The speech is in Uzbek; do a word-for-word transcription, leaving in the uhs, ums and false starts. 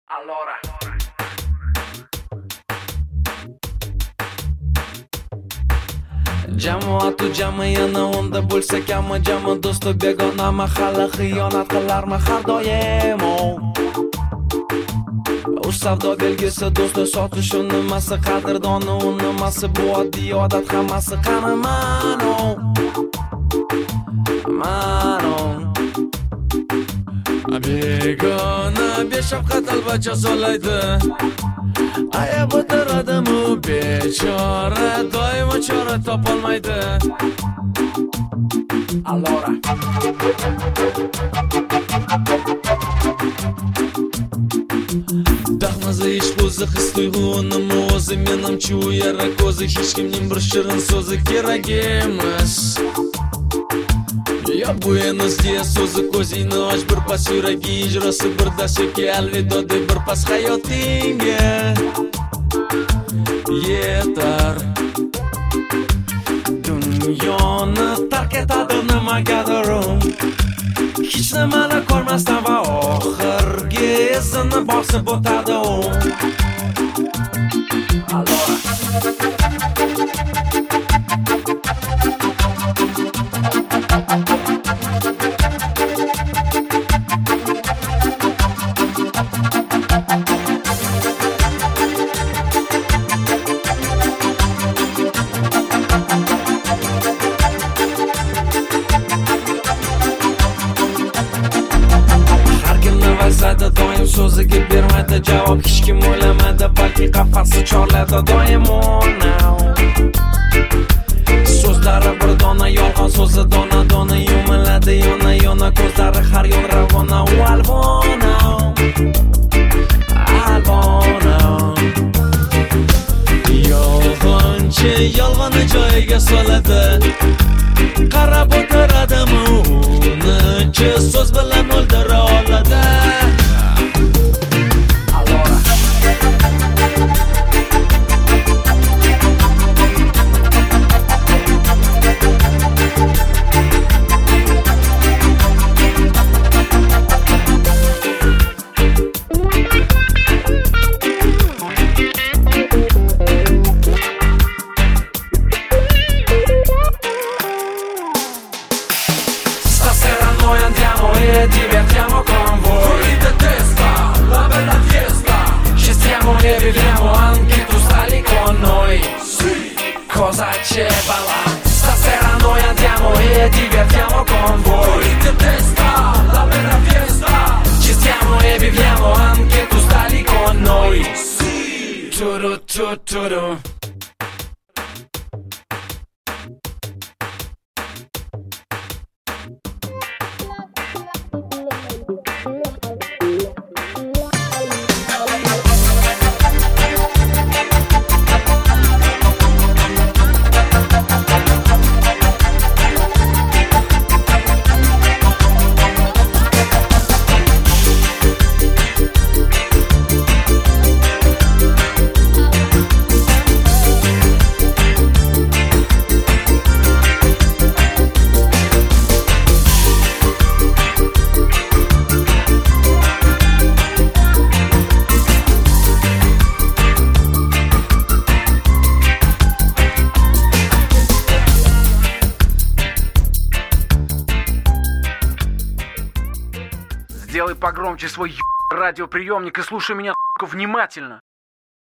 Allora Jamoat u jamiyatni onda bo'lsa kami jami do'sti begona mahalla xiyonat qilarmi har doim u savdo belgisi do'sti sotish u nimasi qadrdoni u nimasi bu oddiy odat hammasi qani mano mano begona beshafqat albatta solaydi aya bitiradimi bechora doimo chora topolmaydi Allora Dahmazi ishq o'zi his tuyg'unim o'zi menimcha u yara ko'zi hech kimning bir shirin so'zi kerak emas Ya bu enas diye so'zi ko'zingni och bir pas yuragi ijrosi bir dasyoki alvido deb bir pas hayotingga yetar Dunyoni tark etadi nimagadir hech nimani ko'rmasdan va oxirgi izini bosib o'tadi u Allora doim so'ziga bermaydi javob hech kim o'ylamadi balki qafasi chorladi doim now so'zlari bir dona yolg'on so'zi dona dona yumaladi yona yona ko'zlari har yon ravona u alvona alvona yolg'onchi yolg'onni joyiga soladi qarab o'tiradimi uni so'z bilan o'ldira oladi Andiamo e divertiamo con voi Fuori di testa, la bella fiesta Ci stiamo e viviamo, anche tu stai lì con noi Sì Cosa c'è balla? Stasera noi andiamo e divertiamo con voi Fuori di testa, la bella fiesta Ci stiamo e viviamo, anche tu stai lì con noi Sì Turu tu turu Сделай погромче свой радиоприемник и слушай меня внимательно.